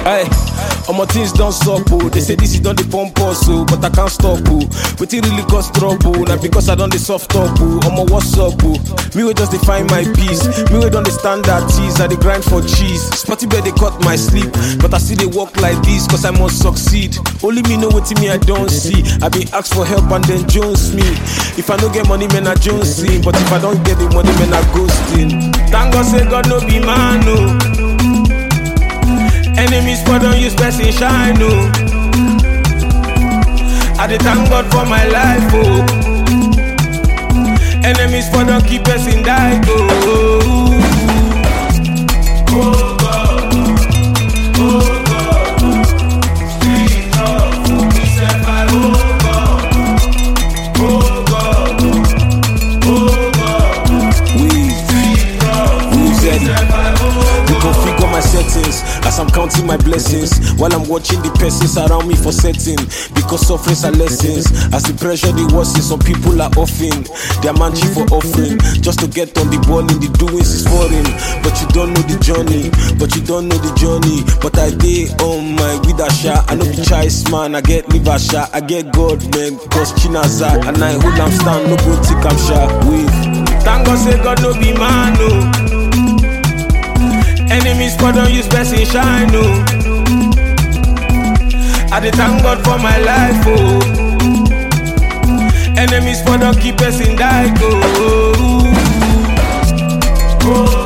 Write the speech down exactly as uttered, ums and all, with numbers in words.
Hey, all my things don't stop, oh. They say this is done the pump also, but I can't stop, oh. But it really cause trouble, now because I done the soft top, oh. I'm a what's up, oh. Me will just define my peace. Me will understand that tease, I the grind for cheese. Spotty bed they cut my sleep, but I still they walk like this, cause I must succeed. Only me know what me I don't see. I been asked for help and then Jones me. If I don't get money, man I Jones see. But if I don't get the money, man I ghosting. Thank God say God no be man, no. Enemies for don't use person shine, no. I dey thank God for my life, oh. Enemies for don't keep person die, oh. Oh God, oh God, street of me self I oh God, oh God, oh God. We, we said you configure my settings as I'm counting my blessings while I'm watching the persons around me for setting. Because sufferings are lessons. As the pressure they worsen, some people are offering their manchi for offering just to get on the ball. In the doings is foreign, but you don't know the journey. But you don't know the journey. But I day on my with a shot. I know the choice man. I get liver shot. I get God man. Cause Chinaza and I hold am stand. No go take am shot. Wait. Thank God say God no be man no. Enemies for don't use person shine, no. I dey thank God for my life, oh. Enemies for don't keep person die, oh. Oh.